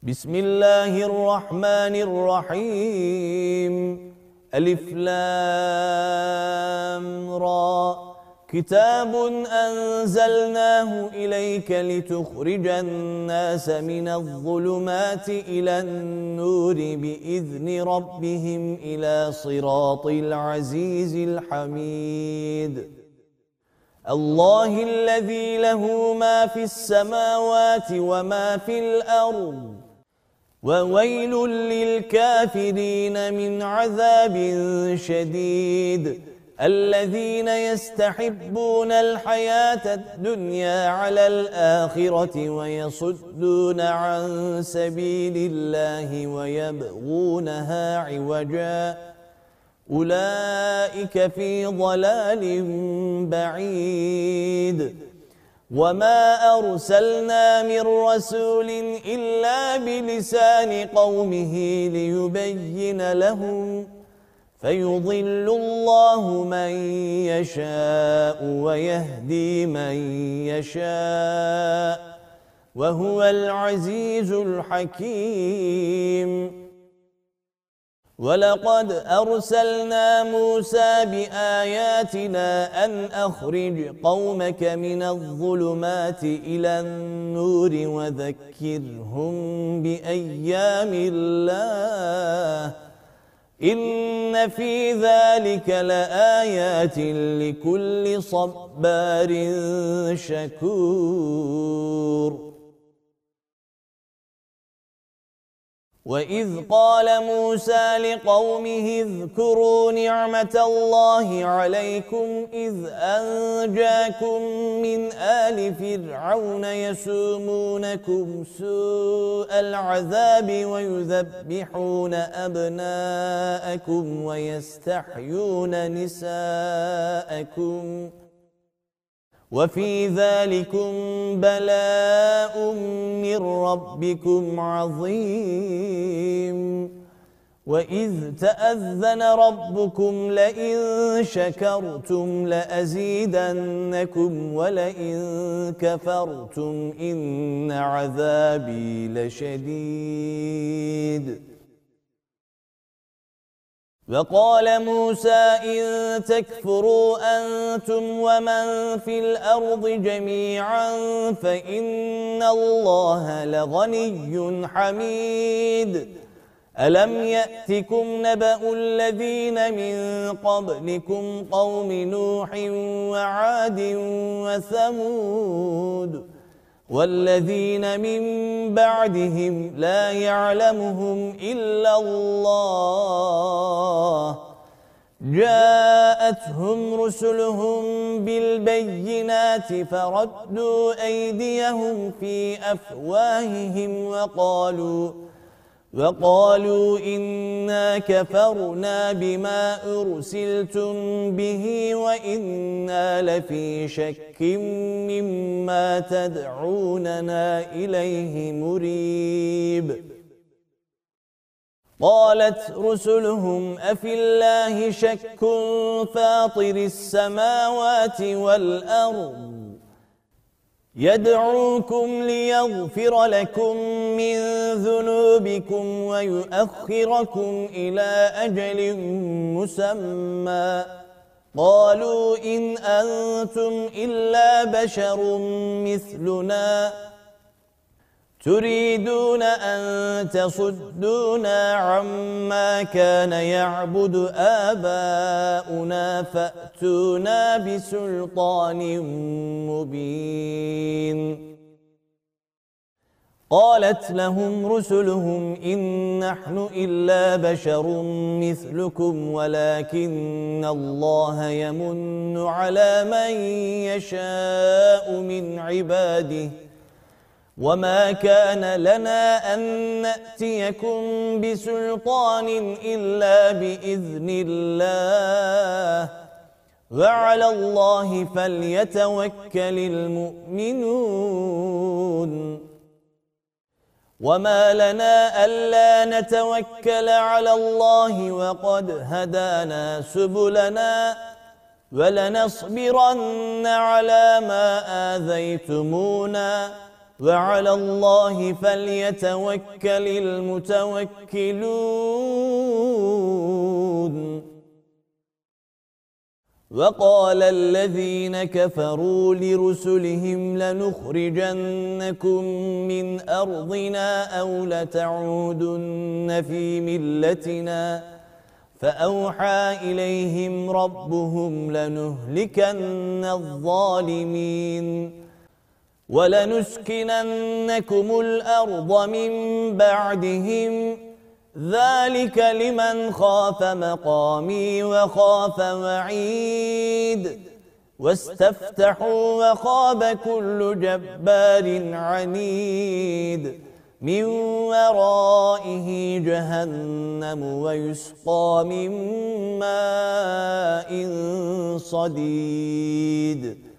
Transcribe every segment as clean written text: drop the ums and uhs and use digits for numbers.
بسم الله الرحمن الرحيم ألف لام را كتاب أنزلناه إليك لتخرج الناس من الظلمات إلى النور بإذن ربهم إلى صراط العزيز الحميد الله الذي له ما في السماوات وما في الأرض وويل للكافرين من عذاب شديد الذين يستحبون الحياة الدنيا على الآخرة ويصدون عن سبيل الله ويبغونها عوجا أولئك في ضلال بعيد وما أرسلنا من رسول إلا بلسان قومه ليبين لهم فيضل الله من يشاء ويهدي من يشاء وهو العزيز الحكيم ولقد أرسلنا موسى بآياتنا أن أخرج قومك من الظلمات إلى النور وذكرهم بأيام الله إن في ذلك لآيات لكل صبار شكور وإذ قال موسى لقومه اذكروا نعمة الله عليكم إذ أنجاكم من آل فرعون يسومونكم سوء العذاب ويذبحون أبناءكم ويستحيون نساءكم وفي ذلكم بلاء من ربكم عظيم وإذ تأذن ربكم لئن شكرتم لأزيدنكم ولئن كفرتم إن عذابي لشديد وقال موسى إن تكفروا أنتم ومن في الأرض جميعا فإن الله لغني حميد ألم يأتكم نبأ الذين من قبلكم قوم نوح وعاد وثمود والذين من بعدهم لا يعلمهم إلا الله جاءتهم رسلهم بالبينات فردوا أيديهم في أفواههم وقالوا إنا كفرنا بما أرسلتم به وإنا لفي شك مما تدعوننا إليه مريب قالت رسلهم أفي الله شك فاطر السماوات والأرض يدعوكم ليغفر لكم من ذنوبكم ويؤخركم إلى أجل مسمى قالوا إن أنتم إلا بشر مثلنا تريدون أن تصدونا عما كان يعبد آباؤنا فأتونا بسلطان مبين قالت لهم رسلهم إن نحن إلا بشر مثلكم ولكن الله يمن على من يشاء من عباده وما كان لنا أن نأتيكم بسلطان إلا بإذن الله وعلى الله فليتوكل المؤمنون وما لنا ألا نتوكل على الله وقد هدانا سبلنا ولنصبرن على ما آذيتمونا وعلى الله فليتوكل المتوكلون وقال الذين كفروا لرسلهم لنخرجنكم من أرضنا أو لتعودن في ملتنا فأوحى إليهم ربهم لنهلكن الظالمين ولنسكننكم الأرض من بعدهم ذلك لمن خاف مقامي وخاف وعيد واستفتحوا وخاب كل جبار عنيد من ورائه جهنم ويسقى من ماء صديد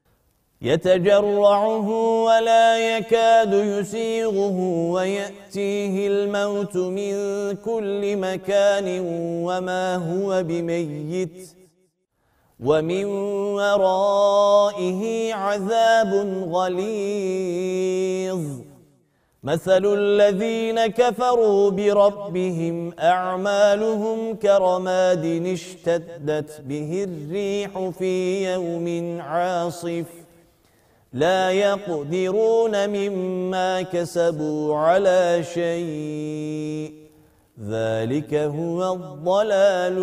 يتجرعه ولا يكاد يسيغه ويأتيه الموت من كل مكان وما هو بميت ومن ورائه عذاب غليظ مثل الذين كفروا بربهم أعمالهم كرماد اشتدت به الريح في يوم عاصف لا يقدرون مما كسبوا على شيء ذلك هو الضلال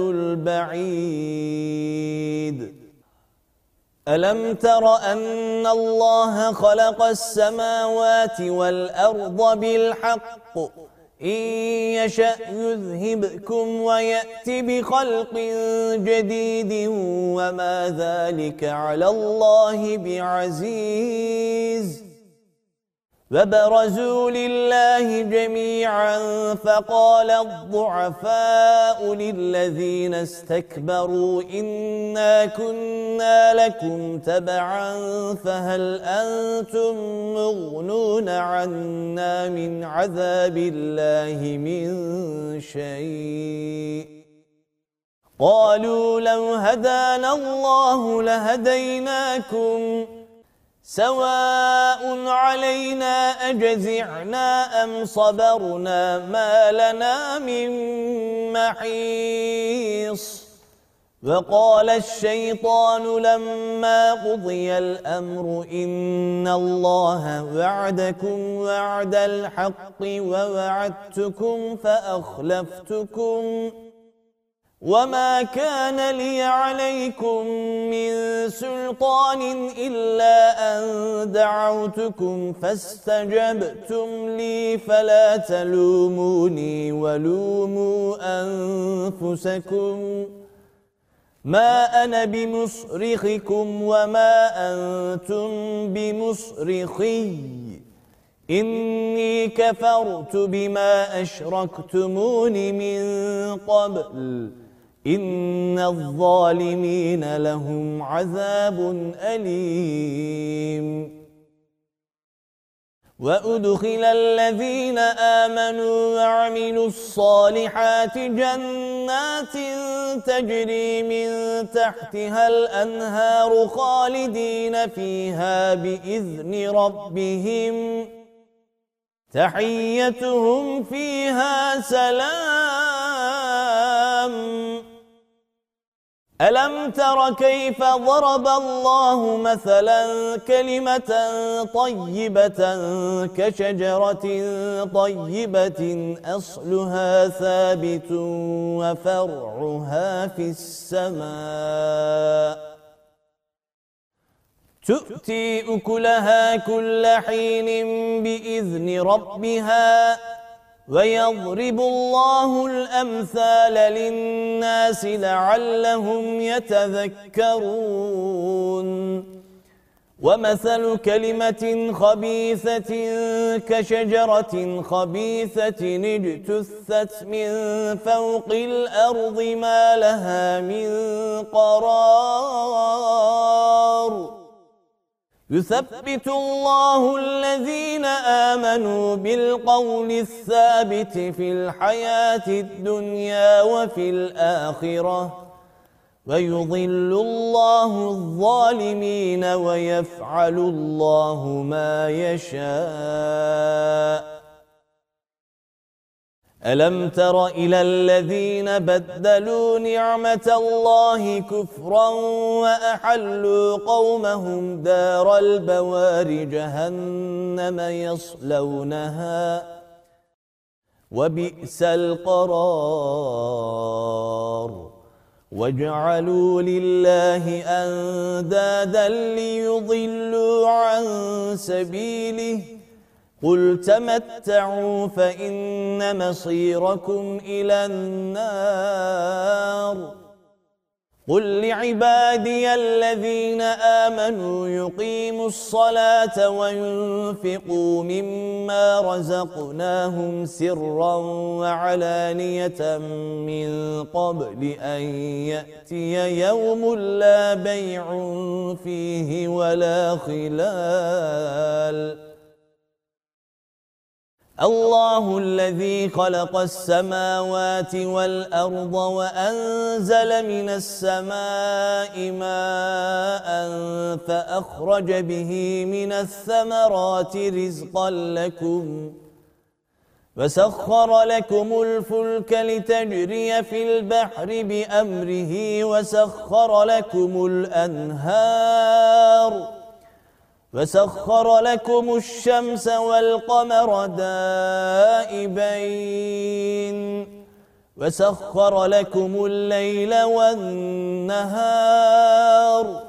البعيد ألم تر أن الله خلق السماوات والأرض بالحق إن يشأ يذهبكم ويأت بخلق جديد وما ذلك على الله بعزيز وبرزوا لله جميعا فقال الضعفاء للذين استكبروا إنا كنا لكم تبعا فهل أنتم مغنون عنا من عذاب الله من شيء قالوا لو هدانا الله لهديناكم سواء علينا أجزعنا أم صبرنا ما لنا من محيص وقال الشيطان لما قضي الأمر إن الله وعدكم وعد الحق ووعدتكم فأخلفتكم وما كان لي عليكم من سلطان إلا أن دعوتكم فاستجبتم لي فلا تلوموني ولوموا أنفسكم ما أنا بمصرخكم وما أنتم بمصرخي إني كفرت بما أشركتمون من قبل إن الظالمين لهم عذاب أليم وأدخل الذين آمنوا وعملوا الصالحات جنات تجري من تحتها الأنهار خالدين فيها بإذن ربهم تحيتهم فيها سلام ألم تر كيف ضرب الله مثلا كلمة طيبة كشجرة طيبة أصلها ثابت وفرعها في السماء تؤتي أكلها كل حين بإذن ربها ويضرب الله الأمثال للناس لعلهم يتذكرون ومثل كلمة خبيثة كشجرة خبيثة اجتثت من فوق الأرض ما لها من قرار يثبت الله الذين آمنوا بالقول الثابت في الحياة الدنيا وفي الآخرة ويضل الله الظالمين ويفعل الله ما يشاء ألم تر إلى الذين بدلوا نعمة الله كفرا وأحلوا قومهم دار البوار جهنم يصلونها وبئس القرار وجعلوا لله أندادا ليضلوا عن سبيله قل تمتعوا فإن مصيركم إلى النار قل لعبادي الذين آمنوا يقيموا الصلاة وينفقوا مما رزقناهم سرا وعلانية من قبل أن يأتي يوم لا بيع فيه ولا خلال الله الذي خلق السماوات والأرض وأنزل من السماء ماء فأخرج به من الثمرات رزقا لكم وسخر لكم الفلك لتجري في البحر بأمره وسخر لكم الأنهار وسخر لكم الشمس والقمر دائبين وسخر لكم الليل والنهار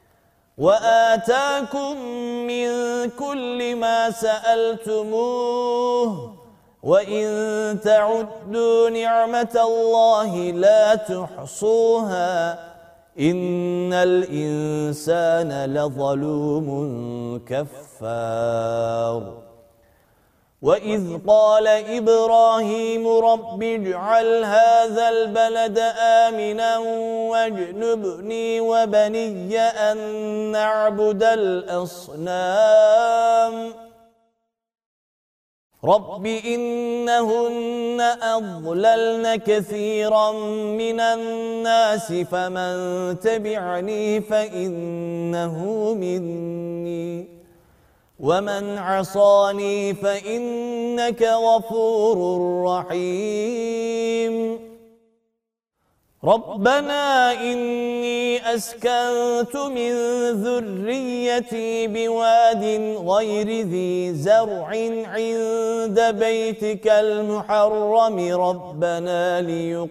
وآتاكم من كل ما سألتموه وإن تعدوا نعمة الله لا تحصوها إن الإنسان لظلوم كفار وإذ قال إبراهيم رب اجعل هذا البلد آمنا واجنبني وبني أن نعبد الأصنام رب إنهن أضللن كثيرا من الناس فمن تبعني فإنه مني ومن عصاني فإنك غفور رحيم ربنا إني أسكنت من ذريتي بواد غير ذي زرع عند بيتك المحرم ربنا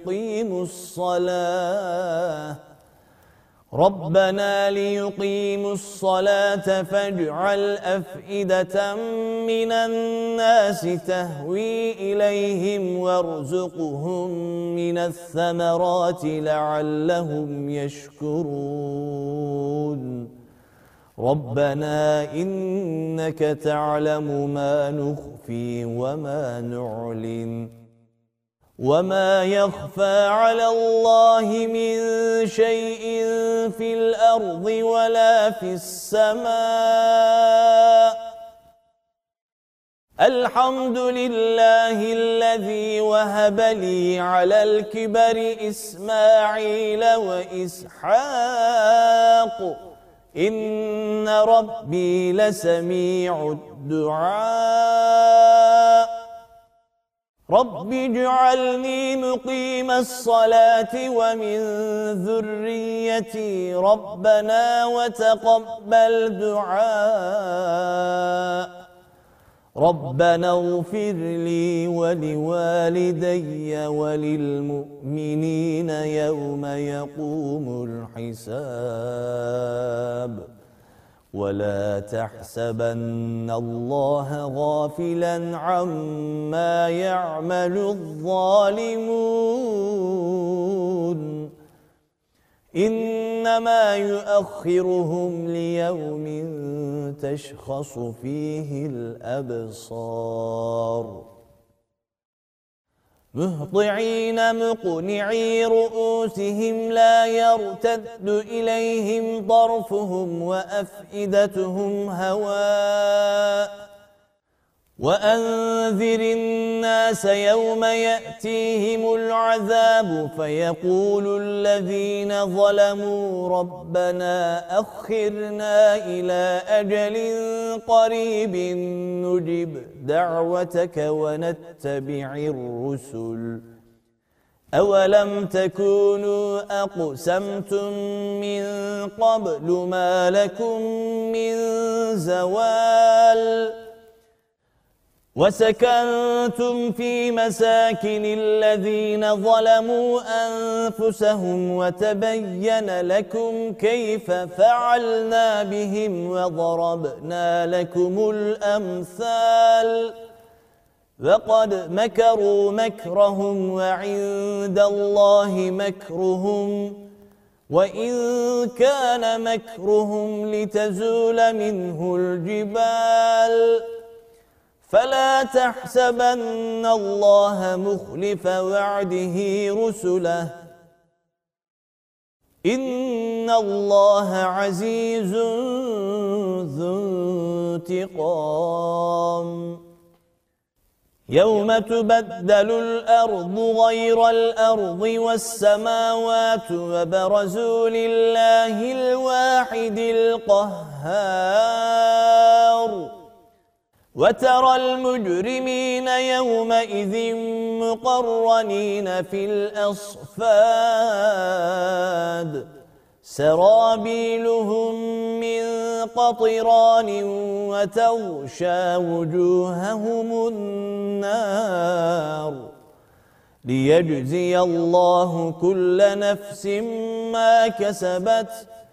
ليقيموا الصلاة فاجعل أفئدة من الناس تهوي إليهم وارزقهم من الثمرات لعلهم يشكرون ربنا إنك تعلم ما نخفي وما نعلن وما يخفى على الله من شيء في الأرض ولا في السماء الحمد لله الذي وهب لي على الكبر إسماعيل وإسحاق إن ربي لسميع الدعاء رب اجعلني مقيم الصلاة ومن ذريتي ربنا وتقبل دعاء ربنا اغفر لي ولوالدي وللمؤمنين يوم يقوم الحساب ولا تحسبن الله غافلا عما يعمل الظالمون إنما يؤخرهم ليوم تشخص فيه الأبصار مهطعين مقنعي رؤوسهم لا يرتد إليهم طرفهم وأفئدتهم هواء وأنذر الناس يوم يأتيهم العذاب فيقول الذين ظلموا ربنا أخرنا إلى أجل قريب نجب دعوتك ونتبع الرسل أولم تكونوا أقسمتم من قبل ما لكم من زوال وسكنتم في مساكن الذين ظلموا أنفسهم وتبين لكم كيف فعلنا بهم وضربنا لكم الأمثال وقد مكروا مكرهم وعند الله مكرهم وإن كان مكرهم لتزول منه الجبال فلا تحسبن الله مخلف وعده رسله إن الله عزيز ذو انتقام يوم تبدل الأرض غير الأرض والسماوات وبرزوا لله الواحد القهار وترى المجرمين يومئذ مقرنين في الأصفاد سرابيلهم من قطران وتغشى وجوههم النار ليجزي الله كل نفس ما كسبت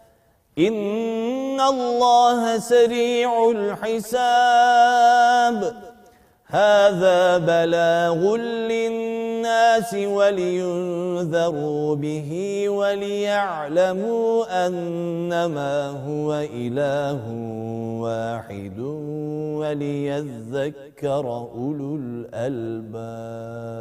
إن الله سريع الحساب هذا بلاغ للناس ولينذروا به وليعلموا أنما هو إله واحد وليذكر أولو الألباب